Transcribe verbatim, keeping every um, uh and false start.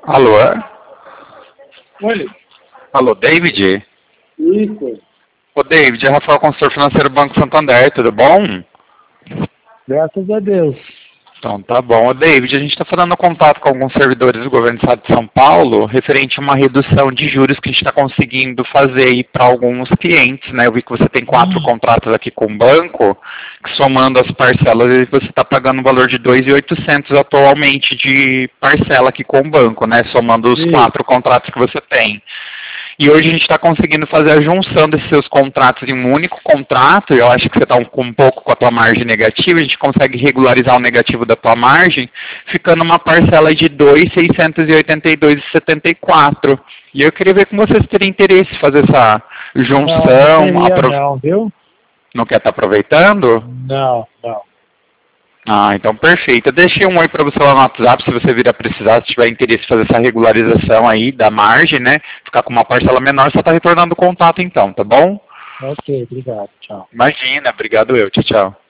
Alô? Oi. Alô, David? Isso. Ô, David, é Rafael, consultor financeiro do Banco Santander, tudo bom? Graças a Deus. Então tá bom. Ô, David, a gente está fazendo contato com alguns servidores do governo do estado de São Paulo referente a uma redução de juros que a gente está conseguindo fazer aí para alguns clientes, né? Eu vi que você tem quatro Hum. contratos aqui com o banco, que somando as parcelas você está pagando um valor de dois mil e oitocentos atualmente de parcela aqui com o banco, né? Somando os Sim. quatro contratos que você tem. E hoje a gente está conseguindo fazer a junção desses seus contratos em um único contrato, e eu acho que você está um, um pouco com a tua margem negativa, a gente consegue regularizar o negativo da tua margem, ficando uma parcela de dois mil seiscentos e oitenta e dois reais e setenta e quatro centavos. E eu queria ver com vocês teriam interesse em fazer essa Não, junção. não teria Apro... não, viu? Não quer estar aproveitando? Não, não. Ah, então perfeito. Eu deixei um oi para você lá no WhatsApp, se você vir a precisar, se tiver interesse em fazer essa regularização aí da margem, né? Ficar com uma parcela menor, só está retornando o contato então, tá bom? Ok, obrigado. Tchau. Imagina, obrigado eu. Tchau, tchau.